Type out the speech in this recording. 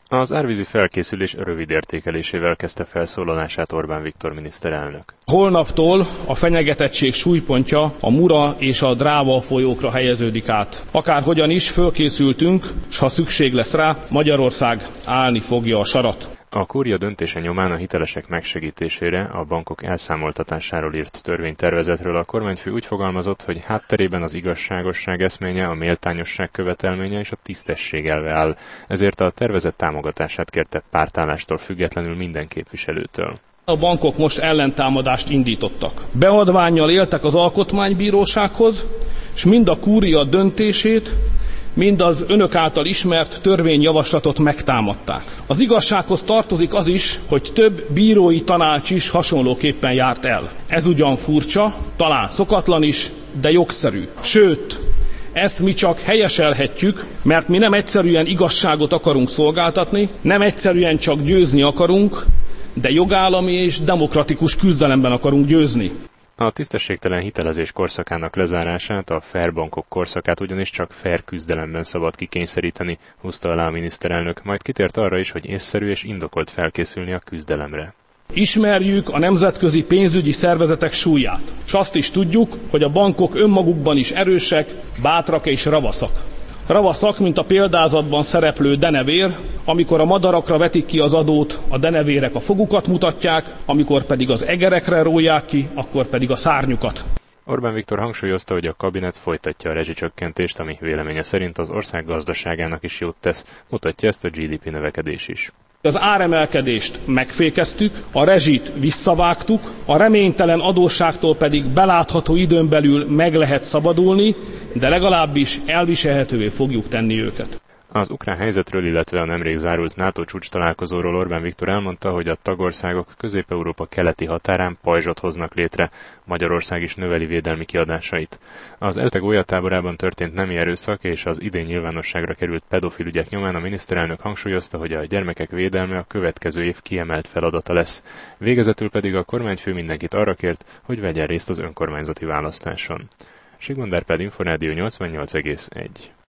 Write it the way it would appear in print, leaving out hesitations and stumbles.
Az árvízi felkészülés rövid értékelésével kezdte felszólalását Orbán Viktor miniszterelnök. Holnaptól a fenyegetettség súlypontja a Mura és a Dráva folyókra helyeződik át. Akárhogyan is fölkészültünk, s ha szükség lesz rá, Magyarország állni fogja a sarat. A kúria döntése nyomán a hitelesek megsegítésére, a bankok elszámoltatásáról írt törvénytervezetről a kormányfő úgy fogalmazott, hogy hátterében az igazságosság eszménye, a méltányosság követelménye és a tisztesség elve áll. Ezért a tervezet támogatását kérte pártállástól függetlenül minden képviselőtől. A bankok most ellentámadást indítottak. Beadvánnyal éltek az alkotmánybírósághoz, és mind a kúria döntését, mind az önök által ismert törvényjavaslatot megtámadták. Az igazsághoz tartozik az is, hogy több bírói tanács is hasonlóképpen járt el. Ez ugyan furcsa, talán szokatlan is, de jogszerű. Sőt, ezt mi csak helyeselhetjük, mert mi nem egyszerűen igazságot akarunk szolgáltatni, nem egyszerűen csak győzni akarunk, de jogállami és demokratikus küzdelemben akarunk győzni. A tisztességtelen hitelezés korszakának lezárását, a fair bankok korszakát ugyanis csak fair küzdelemben szabad kikényszeríteni, húzta alá a miniszterelnök, majd kitért arra is, hogy észszerű és indokolt felkészülni a küzdelemre. Ismerjük a nemzetközi pénzügyi szervezetek súlyát, és azt is tudjuk, hogy a bankok önmagukban is erősek, bátrak és ravaszak. Ravaszak, mint a példázatban szereplő denevér, amikor a madarakra vetik ki az adót, a denevérek a fogukat mutatják, amikor pedig az egerekre róják ki, akkor pedig a szárnyukat. Orbán Viktor hangsúlyozta, hogy a kabinet folytatja a rezsicsökkentést, ami véleménye szerint az ország gazdaságának is jót tesz, mutatja ezt a GDP növekedés is. Az áremelkedést megfékeztük, a rezsit visszavágtuk, a reménytelen adósságtól pedig belátható időn belül meg lehet szabadulni, de legalábbis elviselhetővé fogjuk tenni őket. Az ukrán helyzetről, illetve a nemrég zárult NATO csúcstalálkozóról Orbán Viktor elmondta, hogy a tagországok Közép-Európa keleti határán pajzsot hoznak létre, Magyarország is növeli védelmi kiadásait. Az ELTE gólyatáborában történt nemi erőszak és az idén nyilvánosságra került pedofil ügyek nyomán a miniszterelnök hangsúlyozta, hogy a gyermekek védelme a következő év kiemelt feladata lesz. Végezetül pedig a kormányfő mindenkit arra kért, hogy vegyen részt az önkormányzati választáson. Sigmund Árpád, Inforádió 88,1.